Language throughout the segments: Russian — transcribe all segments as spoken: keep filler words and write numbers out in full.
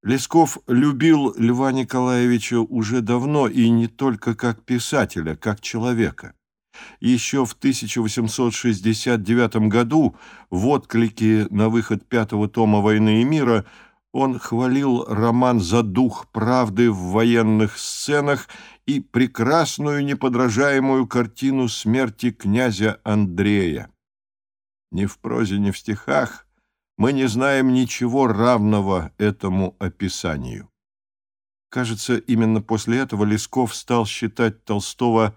Лесков любил Льва Николаевича уже давно, и не только как писателя, как человека. Еще в тысяча восемьсот шестьдесят девятом году в отклике на выход пятого тома «Войны и мира» он хвалил роман за дух правды в военных сценах и прекрасную неподражаемую картину смерти князя Андрея. Ни в прозе, ни в стихах мы не знаем ничего равного этому описанию. Кажется, именно после этого Лесков стал считать Толстого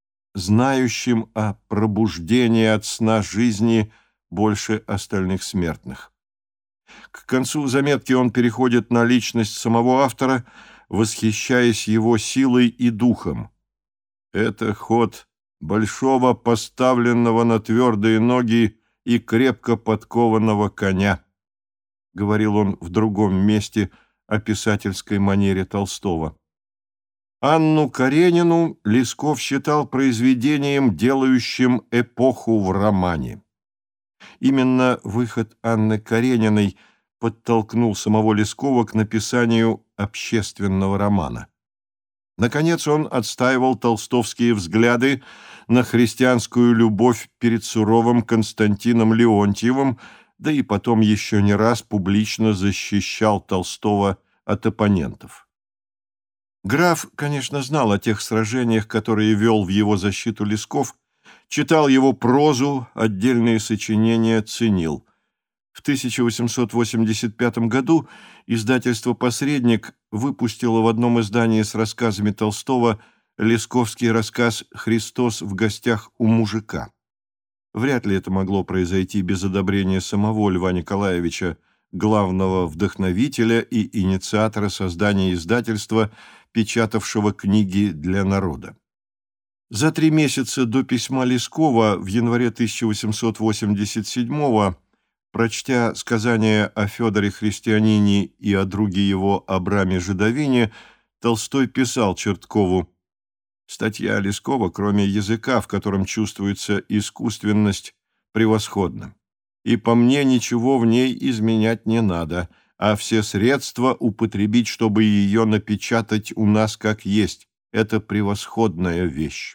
знающим о пробуждении от сна жизни больше остальных смертных. К концу заметки он переходит на личность самого автора, восхищаясь его силой и духом. Это ход большого, поставленного на твердые ноги и крепко подкованного коня, говорил он в другом месте о писательской манере Толстого. Анну Каренину Лесков считал произведением, делающим эпоху в романе. Именно выход Анны Карениной подтолкнул самого Лескова к написанию общественного романа. Наконец, он отстаивал толстовские взгляды на христианскую любовь перед суровым Константином Леонтьевым, да и потом еще не раз публично защищал Толстого от оппонентов. Граф, конечно, знал о тех сражениях, которые вел в его защиту Лесков, читал его прозу, отдельные сочинения ценил. В тысяча восемьсот восемьдесят пятом году издательство «Посредник» выпустило в одном издании с рассказами Толстого лесковский рассказ «Христос в гостях у мужика». Вряд ли это могло произойти без одобрения самого Льва Николаевича, главного вдохновителя и инициатора создания издательства, печатавшего книги для народа. За три месяца до письма Лескова в январе тысяча восемьсот восемьдесят седьмого, прочтя сказания о Федоре Христианине и о друге его Абраме Жидовине, Толстой писал Черткову: «Статья Лескова, кроме языка, в котором чувствуется искусственность, превосходна. И по мне ничего в ней изменять не надо, а все средства употребить, чтобы ее напечатать у нас как есть. Это превосходная вещь».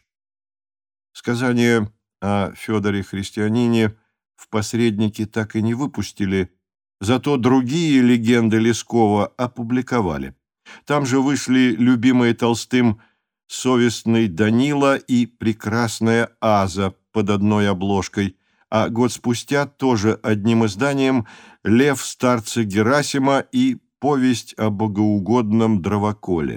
Сказание о Федоре Христианине в «Посреднике» так и не выпустили, зато другие легенды Лескова опубликовали. Там же вышли любимые Толстым «Совестный Данила» и «Прекрасная Аза» под одной обложкой, а год спустя тоже одним изданием «Лев старца Герасима» и «Повесть о богоугодном дровоколе».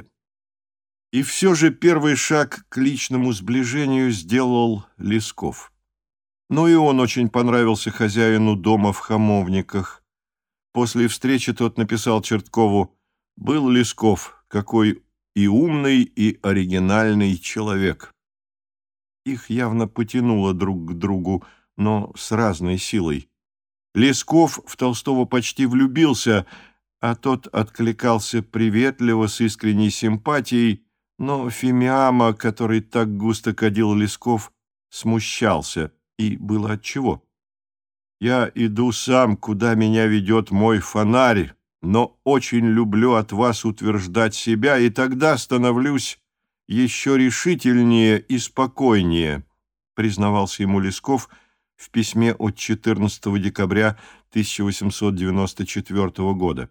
И все же первый шаг к личному сближению сделал Лесков. Но и он очень понравился хозяину дома в Хамовниках. После встречи тот написал Черткову: «Был Лесков, какой и умный, и оригинальный человек». Их явно потянуло друг к другу, но с разной силой. Лесков в Толстого почти влюбился, а тот откликался приветливо, с искренней симпатией, но Фимиама, который так густо кадил Лесков, смущался, и было отчего. «Я иду сам, куда меня ведет мой фонарь, но очень люблю от вас утверждать себя, и тогда становлюсь еще решительнее и спокойнее», признавался ему Лесков в письме от четырнадцатого декабря тысяча восемьсот девяносто четвёртого года.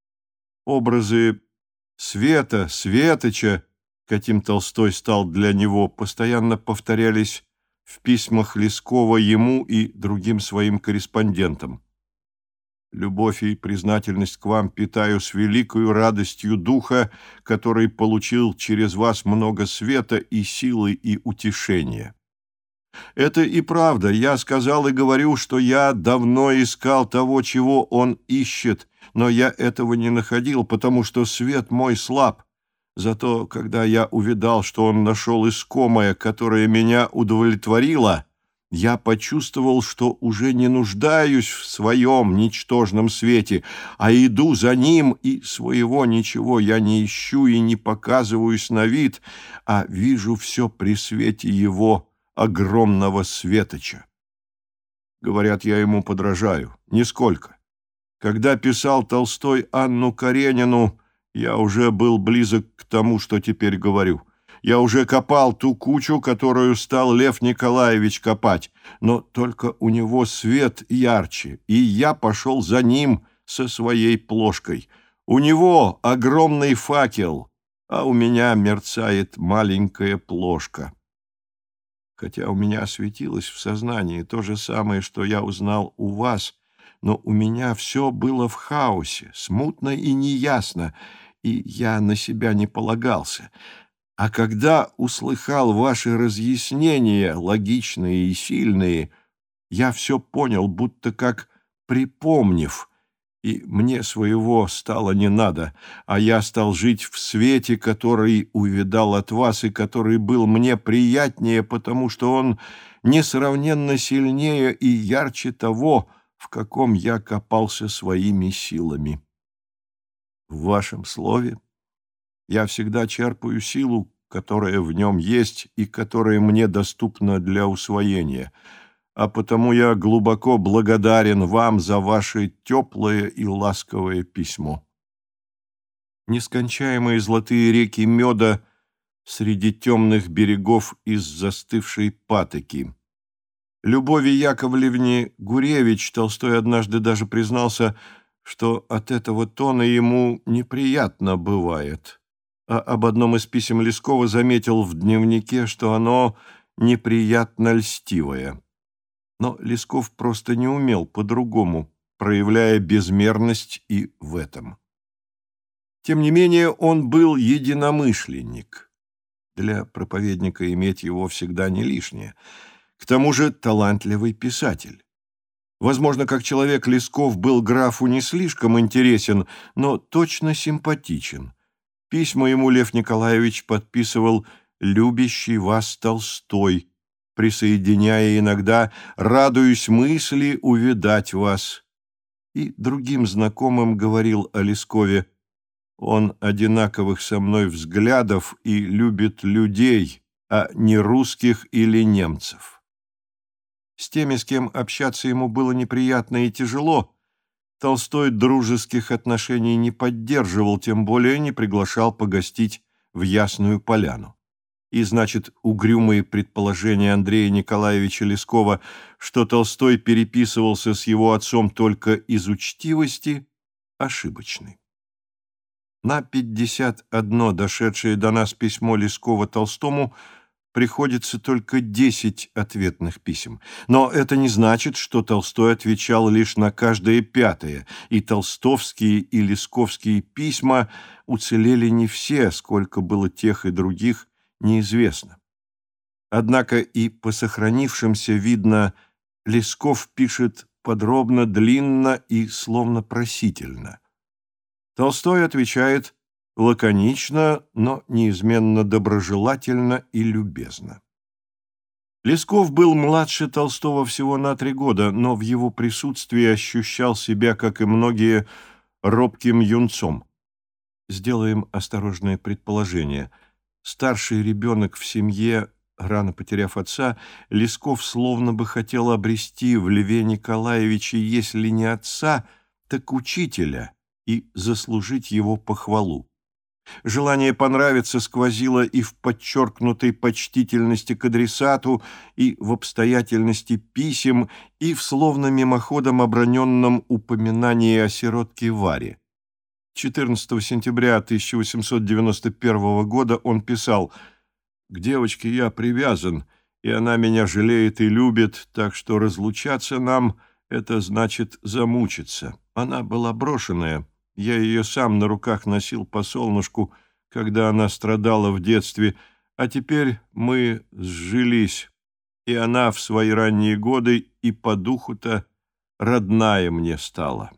Образы Света, Светоча, каким Толстой стал для него, постоянно повторялись в письмах Лескова ему и другим своим корреспондентам. «Любовь и признательность к вам питаю с великою радостью духа, который получил через вас много света и силы и утешения. Это и правда, я сказал и говорю, что я давно искал того, чего он ищет, но я этого не находил, потому что свет мой слаб. Зато, когда я увидал, что он нашел искомое, которое меня удовлетворило, я почувствовал, что уже не нуждаюсь в своем ничтожном свете, а иду за ним, и своего ничего я не ищу и не показываюсь на вид, а вижу все при свете его огромного светоча. Говорят, я ему подражаю. Нисколько. Когда писал Толстой Анну Каренину, я уже был близок к тому, что теперь говорю. Я уже копал ту кучу, которую стал Лев Николаевич копать, но только у него свет ярче, и я пошел за ним со своей плошкой. У него огромный факел, а у меня мерцает маленькая плошка. Хотя у меня светилось в сознании то же самое, что я узнал у вас, но у меня все было в хаосе, смутно и неясно, и я на себя не полагался. А когда услыхал ваши разъяснения, логичные и сильные, я все понял, будто как припомнив, и мне своего стало не надо, а я стал жить в свете, который увидал от вас и который был мне приятнее, потому что он несравненно сильнее и ярче того, в каком я копался своими силами. В вашем слове я всегда черпаю силу, которая в нем есть и которая мне доступна для усвоения, а потому я глубоко благодарен вам за ваше теплое и ласковое письмо. Нескончаемые золотые реки меда среди темных берегов из застывшей патоки. Любови Яковлевне Гуревич Толстой однажды даже признался, что от этого тона ему неприятно бывает, а об одном из писем Лескова заметил в дневнике, что оно неприятно льстивое. Но Лесков просто не умел по-другому, проявляя безмерность и в этом. Тем не менее, он был единомышленник. Для проповедника иметь его всегда не лишнее. К тому же талантливый писатель. Возможно, как человек Лесков был графу не слишком интересен, но точно симпатичен. Письма ему Лев Николаевич подписывал «Любящий вас Толстой», присоединяя иногда «Радуюсь мысли увидать вас». И другим знакомым говорил о Лескове: «Он одинаковых со мной взглядов и любит людей, а не русских или немцев». С теми, с кем общаться ему было неприятно и тяжело, Толстой дружеских отношений не поддерживал, тем более не приглашал погостить в Ясную Поляну. И, значит, угрюмые предположения Андрея Николаевича Лескова, что Толстой переписывался с его отцом только из учтивости, ошибочны. На пятьдесят одно дошедшее до нас письмо Лескова Толстому приходится только десять ответных писем. Но это не значит, что Толстой отвечал лишь на каждое пятое, и толстовские и лесковские письма уцелели не все, сколько было тех и других, неизвестно. Однако и по сохранившимся видно, Лесков пишет подробно, длинно и словно просительно. Толстой отвечает лаконично, но неизменно доброжелательно и любезно. Лесков был младше Толстого всего на три года, но в его присутствии ощущал себя, как и многие, робким юнцом. Сделаем осторожное предположение. Старший ребенок в семье, рано потеряв отца, Лесков словно бы хотел обрести в Льве Николаевиче, если не отца, так учителя, и заслужить его похвалу. Желание понравиться сквозило и в подчеркнутой почтительности к адресату, и в обстоятельности писем, и в словно мимоходом оброненном упоминании о сиротке Варе. четырнадцатого сентября тысяча восемьсот девяносто первого года он писал: «К девочке я привязан, и она меня жалеет и любит, так что разлучаться нам — это значит замучиться. Она была брошенная. Я ее сам на руках носил по солнышку, когда она страдала в детстве, а теперь мы сжились, и она в свои ранние годы и по духу-то родная мне стала».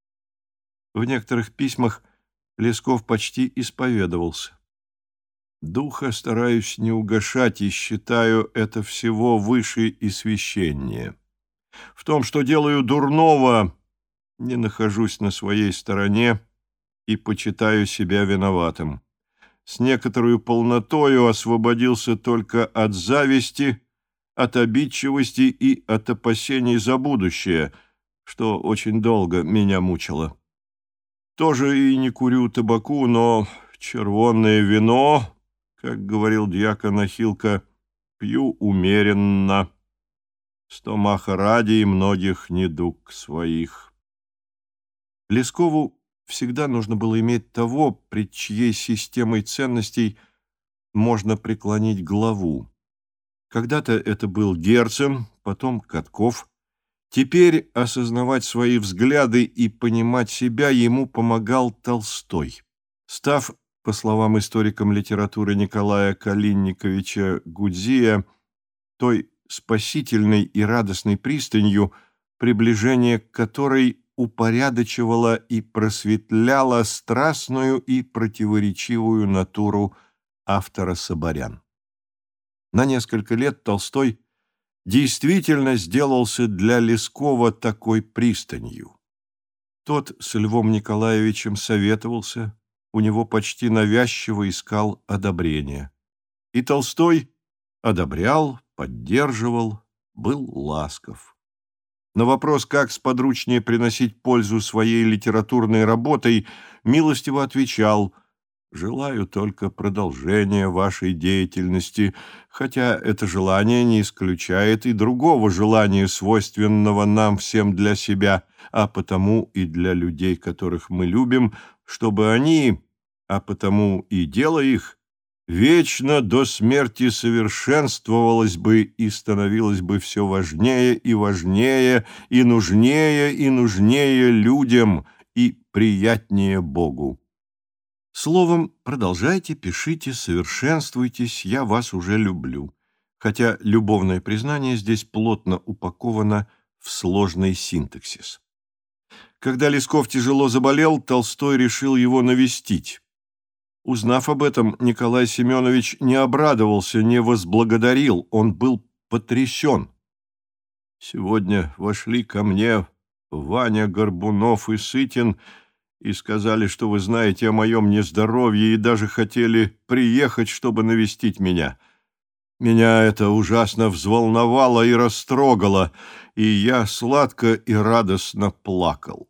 В некоторых письмах Лесков почти исповедовался. «Духа стараюсь не угашать и считаю это всего выше и священнее. В том, что делаю дурного, не нахожусь на своей стороне и почитаю себя виноватым. С некоторую полнотою освободился только от зависти, от обидчивости и от опасений за будущее, что очень долго меня мучило. Тоже и не курю табаку, но червонное вино, как говорил дьякон Ахилка, пью умеренно, стомаха ради и многих недуг своих. Лескову всегда нужно было иметь того, пред чьей системой ценностей можно преклонить главу. Когда-то это был Герцен, потом Катков. Теперь осознавать свои взгляды и понимать себя ему помогал Толстой. Став, по словам историка литературы Николая Калинниковича Гудзия, той спасительной и радостной пристанью, приближение к которой упорядочивало и просветляло страстную и противоречивую натуру автора Соборян. На несколько лет Толстой действительно сделался для Лескова такой пристанью. Тот с Львом Николаевичем советовался, у него почти навязчиво искал одобрения. И Толстой одобрял, поддерживал, был ласков. На вопрос, как сподручнее приносить пользу своей литературной работой, милостиво отвечал: «Желаю только продолжения вашей деятельности, хотя это желание не исключает и другого желания, свойственного нам всем для себя, а потому и для людей, которых мы любим, чтобы они, а потому и дело их, вечно до смерти совершенствовалось бы и становилось бы все важнее и важнее, и нужнее и нужнее людям, и приятнее Богу. Словом, продолжайте, пишите, совершенствуйтесь, я вас уже люблю». Хотя любовное признание здесь плотно упаковано в сложный синтаксис. Когда Лесков тяжело заболел, Толстой решил его навестить. Узнав об этом, Николай Семенович не обрадовался, не возблагодарил, он был потрясен. «Сегодня вошли ко мне Ваня, Горбунов и Сытин и сказали, что вы знаете о моем нездоровье и даже хотели приехать, чтобы навестить меня. Меня это ужасно взволновало и растрогало, и я сладко и радостно плакал».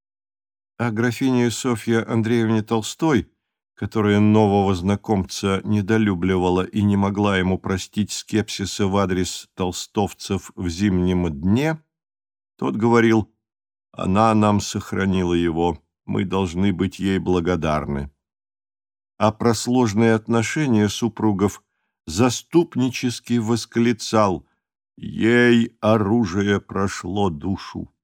А графиня Софья Андреевна Толстой, которая нового знакомца недолюбливала и не могла ему простить скепсиса в адрес толстовцев в зимнем дне, тот говорил: «Она нам сохранила его, мы должны быть ей благодарны». А про сложные отношения супругов заступнически восклицал: «Ей оружие прошло душу».